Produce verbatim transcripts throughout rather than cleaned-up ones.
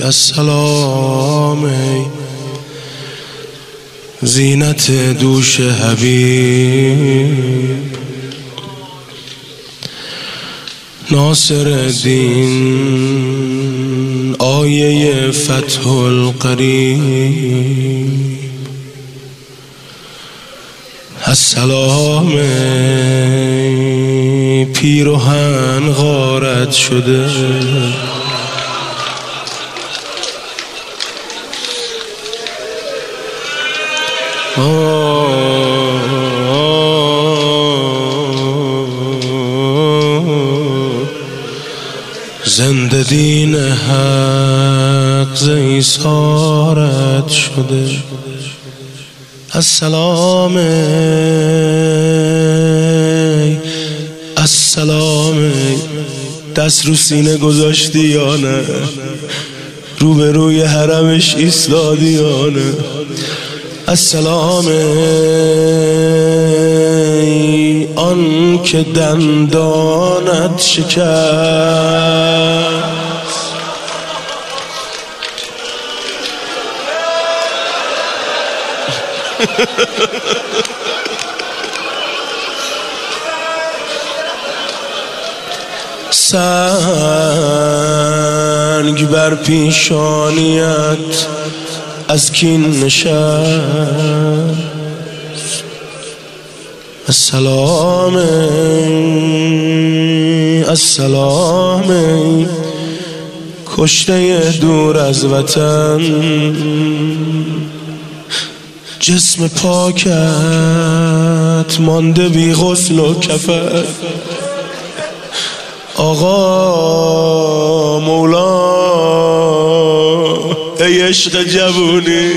السلام ای زینت دوش حبیب ناصر الدین آیه فتح القریب السلام ای پیروهن غارت شده زنده دین حق ز ایثارت شده السلام ای السلام ای دست رو سینه گذاشتی یا نه رو به روی حرمش ایستادی یا نه السلام ای آن که دندانت شکست سنگ بر پیشانیت از کین نشست السلام ای السلام ای کشته دور از وطن جسم پاکت مانده بی غسل و کفن آقا مولا ای عشق جوونی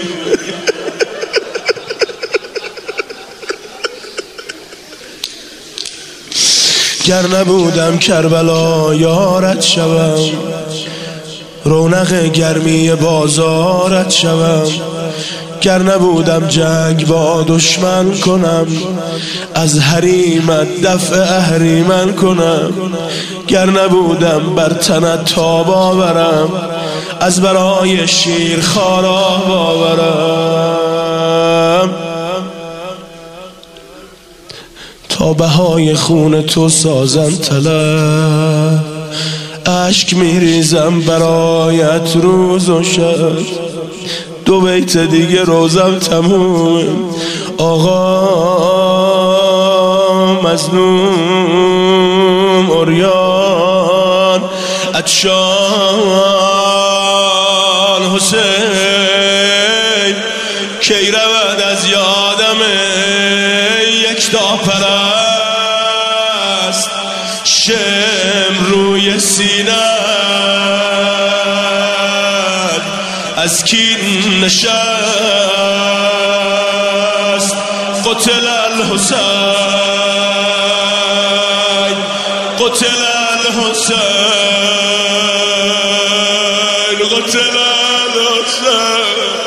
گر نبودم کربلا یارت شوم رونق گرمی بازارت شوم گر نبودم جنگ با دشمن کنم از حریمت دفع اهریمن کنم گر نبودم بر تنت تاب آورم از برای شیر خاراب آورم تا بهای خون تو سازم طلب اشک میریزم برایت روز و شب دو بیت دیگه روزم تموم آقا مظلوم عریان عطشان حسین کی رود از یادم یک دا پرست شم روی سینه از کین نشست قتل الحسین قتل الحسین قتل الحسین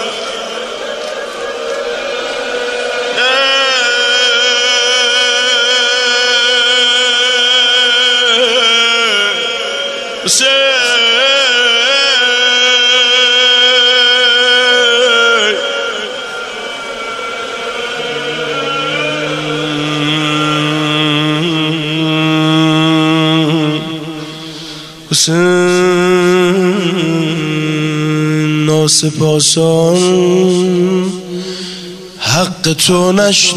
حسین ناسپاسان حق تو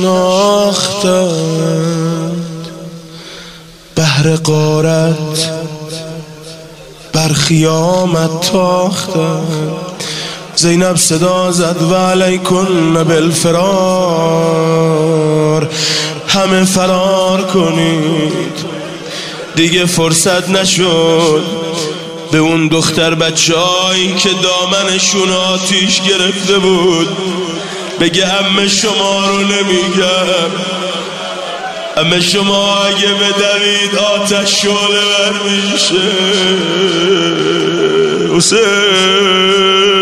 نشناختند بهر غارت بر خیامت تاختند زینب صدا زد و علیکن بالفرار همه فرار کنید دیگه فرصت نشد به اون دختر بچه‌هایی که دامنشون آتیش گرفته بود بگه عمه شما رو نمیگم عمه شما اگه بدوید آتش شعله ور میشه حسین